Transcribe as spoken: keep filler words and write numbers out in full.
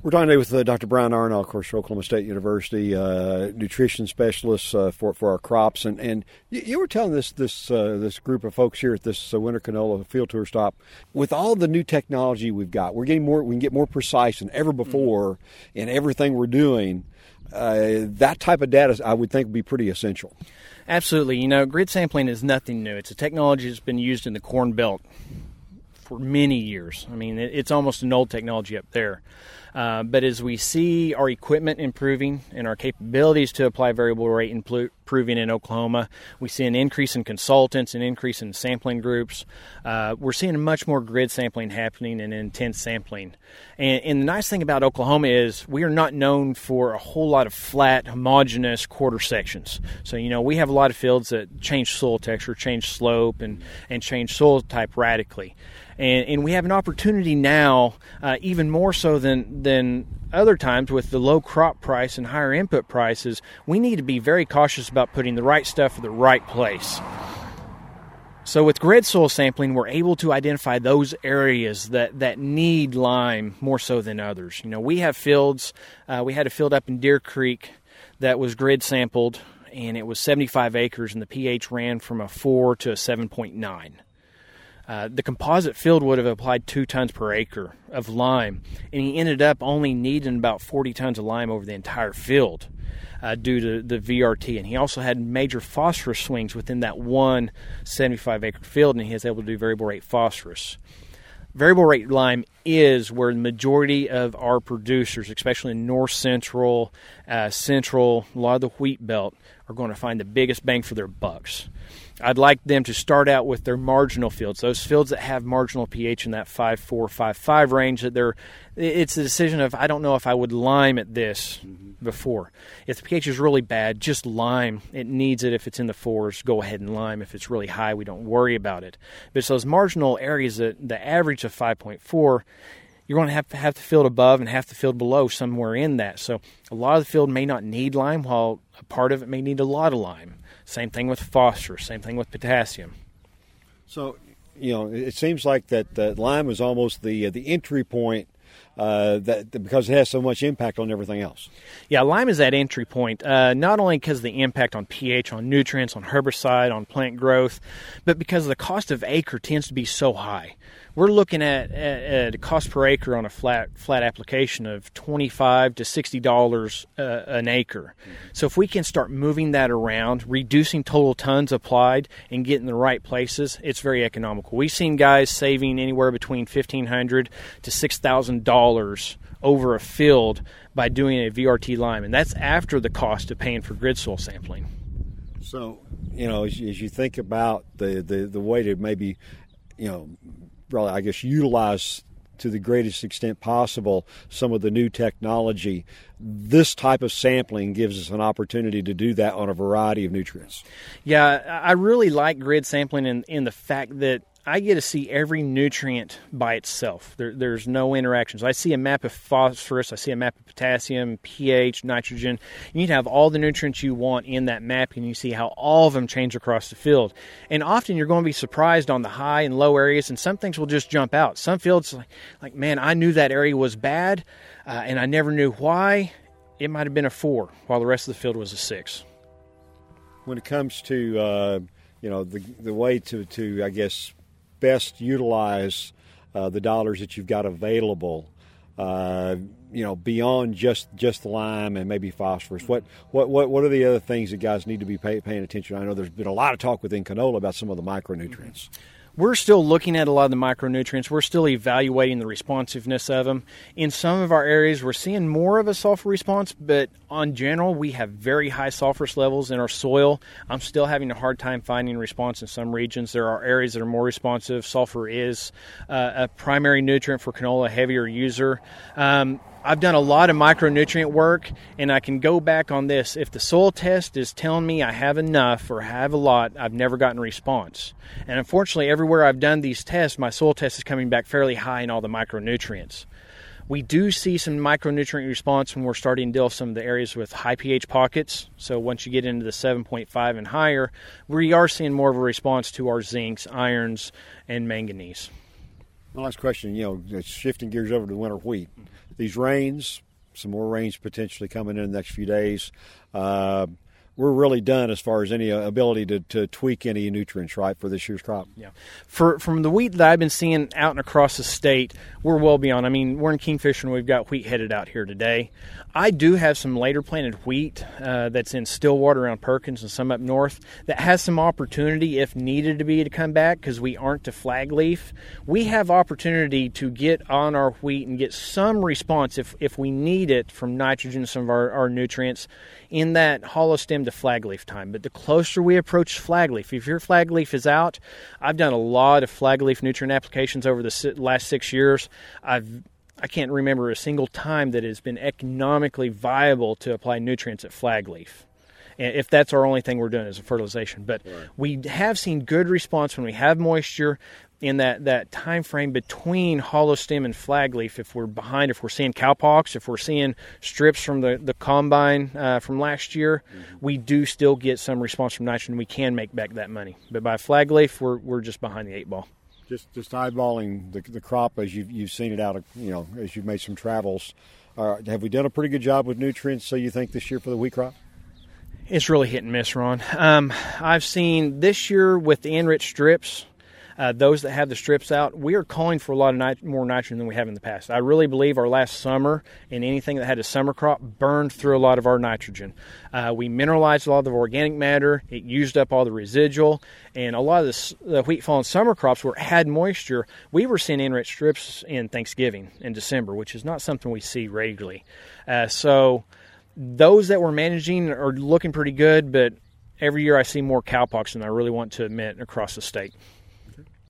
We're talking today with uh, Doctor Brian Arnall, of course, Oklahoma State University, uh, nutrition specialist uh, for for our crops. And and you, you were telling this this uh, this group of folks here at this uh, winter canola field tour stop, with all the new technology we've got, we're getting more. We can get more precise than ever before mm-hmm. in everything we're doing. Uh, that type of data, I would think, would be pretty essential. Absolutely. You know, grid sampling is nothing new. It's a technology that's been used in the Corn Belt for many years. I mean, it's almost an old technology up there. Uh, but as we see our equipment improving and our capabilities to apply variable rate improving in Oklahoma, we see an increase in consultants, an increase in sampling groups. Uh, we're seeing much more grid sampling happening and intense sampling. And, and the nice thing about Oklahoma is we are not known for a whole lot of flat, homogeneous quarter sections. So, you know, we have a lot of fields that change soil texture, change slope, and, and change soil type radically. And, and we have an opportunity now, uh, even more so than than other times with the low crop price and higher input prices, we need to be very cautious about putting the right stuff in the right place. So with grid soil sampling, we're able to identify those areas that, that need lime more so than others. You know, we have fields, uh, we had a field up in Deer Creek that was grid sampled, and it was seventy-five acres, and the pH ran from a four to a seven point nine. Uh, the composite field would have applied two tons per acre of lime, and he ended up only needing about forty tons of lime over the entire field uh, due to the V R T. And he also had major phosphorus swings within that one seventy-five acre field, and he was able to do variable rate phosphorus. Variable rate lime is where the majority of our producers, especially in north central, uh, central, a lot of the wheat belt, are going to find the biggest bang for their bucks. I'd like them to start out with their marginal fields, those fields that have marginal pH in that five point four, five point five range. That they're, it's a decision of, I don't know if I would lime at this mm-hmm. before. If the pH is really bad, just lime. It needs it. If it's in the fours, go ahead and lime. If it's really high, we don't worry about it. But it's those marginal areas, that the average of five point four, you're going to have to have the field above and half the field below somewhere in that. So a lot of the field may not need lime, while a part of it may need a lot of lime. Same thing with phosphorus, same thing with potassium. So, you know, it seems like that uh, lime is almost the uh, the entry point uh, that because it has so much impact on everything else. Yeah, lime is that entry point, uh, not only because of the impact on pH, on nutrients, on herbicide, on plant growth, but because the cost of acre tends to be so high. We're looking at, at, at a cost per acre on a flat flat application of twenty-five to sixty dollars uh, an acre. Mm-hmm. So if we can start moving that around, reducing total tons applied, and getting the right places, it's very economical. We've seen guys saving anywhere between fifteen hundred dollars to six thousand dollars over a field by doing a V R T lime, and that's after the cost of paying for grid soil sampling. So, you know, as you, as you think about the, the, the way to maybe, you know, really, I guess, utilize to the greatest extent possible some of the new technology, this type of sampling gives us an opportunity to do that on a variety of nutrients. Yeah, I really like grid sampling in, in the fact that I get to see every nutrient by itself. There, there's no interactions. I see a map of phosphorus, I see a map of potassium, pH, nitrogen. You need to have all the nutrients you want in that map, and you see how all of them change across the field. And often you're going to be surprised on the high and low areas, and some things will just jump out. Some fields, like, like man, I knew that area was bad, uh, and I never knew why. It might have been a four, while the rest of the field was a six. When it comes to, uh, you know, the the way to, to I guess, best utilize uh, the dollars that you've got available, uh, you know, beyond just, just the lime and maybe phosphorus. What what what what are the other things that guys need to be pay, paying attention to? I know there's been a lot of talk within canola about some of the micronutrients. We're still looking at a lot of the micronutrients. We're still evaluating the responsiveness of them. In some of our areas, we're seeing more of a sulfur response, but on general, we have very high sulfur levels in our soil. I'm still having a hard time finding response in some regions. There are areas that are more responsive. Sulfur is uh, a primary nutrient for canola, a heavier user. Um, I've done a lot of micronutrient work, and I can go back on this. If the soil test is telling me I have enough or have a lot, I've never gotten a response. And unfortunately, everywhere I've done these tests, my soil test is coming back fairly high in all the micronutrients. We do see some micronutrient response when we're starting to deal with some of the areas with high pH pockets. So once you get into the seven point five and higher, we are seeing more of a response to our zincs, irons, and manganese. One last question, you know, shifting gears over to winter wheat. These rains, some more rains potentially coming in the next few days. Uh, we're really done as far as any ability to, to tweak any nutrients, right, for this year's crop. Yeah. For From the wheat that I've been seeing out and across the state, we're well beyond. I mean, we're in Kingfisher and we've got wheat headed out here today. I do have some later planted wheat uh, that's in Stillwater around Perkins and some up north that has some opportunity, if needed to be, to come back because we aren't to flag leaf. We have opportunity to get on our wheat and get some response if, if we need it from nitrogen, some of our, our nutrients, in that hollow stem to flag leaf time. But the closer we approach flag leaf, if your flag leaf is out, I've done a lot of flag leaf nutrient applications over the last six years. I've I can't remember a single time that it has been economically viable to apply nutrients at flag leaf, if that's our only thing we're doing is a fertilization. But right. we have seen good response when we have moisture in that, that time frame between hollow stem and flag leaf. If we're behind, if we're seeing cowpox, if we're seeing strips from the, the combine uh, from last year, mm-hmm. we do still get some response from nitrogen. We can make back that money. But by flag leaf, we're, we're just behind the eight ball. Just just eyeballing the the crop as you've you've seen it out, you know, as you've made some travels. Uh, have we done a pretty good job with nutrients? So you think this year for the wheat crop? It's really hit and miss, Ron. Um, I've seen this year with the enriched strips. Uh, those that have the strips out, we are calling for a lot of nit- more nitrogen than we have in the past. I really believe our last summer and anything that had a summer crop burned through a lot of our nitrogen. Uh, we mineralized a lot of the organic matter. It used up all the residual. And a lot of the, the wheat, fall, and summer crops where it had moisture, we were seeing enriched strips in Thanksgiving in December, which is not something we see regularly. Uh, so those that we're managing are looking pretty good, but every year I see more cowpox than I really want to admit across the state.